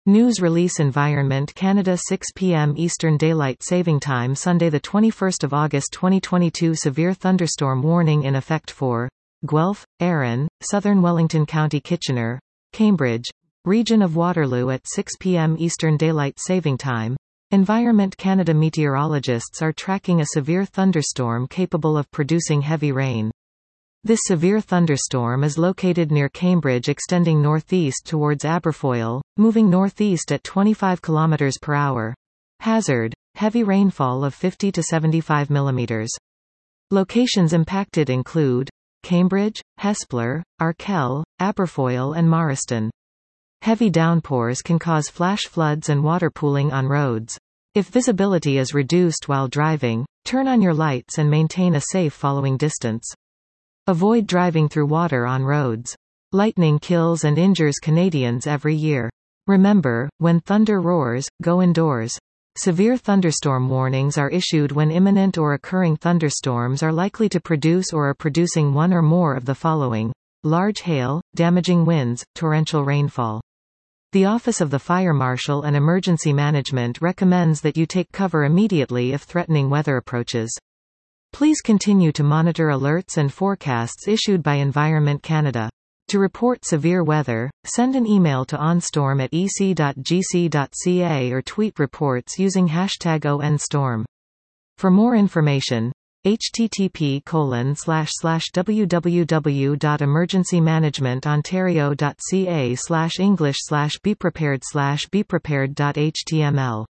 News release Environment Canada 6 p.m. Eastern Daylight Saving Time Sunday 21 August 2022 Severe thunderstorm warning in effect for Guelph, Arran, Southern Wellington County Kitchener, Cambridge, region of Waterloo at 6 p.m. Eastern Daylight Saving Time. Environment Canada meteorologists are tracking a severe thunderstorm capable of producing heavy rain. This severe thunderstorm is located near Cambridge extending northeast towards Aberfoyle, moving northeast at 25 km per hour. Hazard: heavy rainfall of 50 to 75 mm. Locations impacted include Cambridge, Hespeler, Arkell, Aberfoyle and Morriston. Heavy downpours can cause flash floods and water pooling on roads. If visibility is reduced while driving, turn on your lights and maintain a safe following distance. Avoid driving through water on roads. Lightning kills and injures Canadians every year. Remember, when thunder roars, go indoors. Severe thunderstorm warnings are issued when imminent or occurring thunderstorms are likely to produce or are producing one or more of the following: large hail, damaging winds, torrential rainfall. The Office of the Fire Marshal and Emergency Management recommends that you take cover immediately if threatening weather approaches. Please continue to monitor alerts and forecasts issued by Environment Canada. To report severe weather, send an email to onstorm@ec.gc.ca or tweet reports using #ONStorm. For more information, http://www.emergencymanagementontario.ca/english/beprepared.html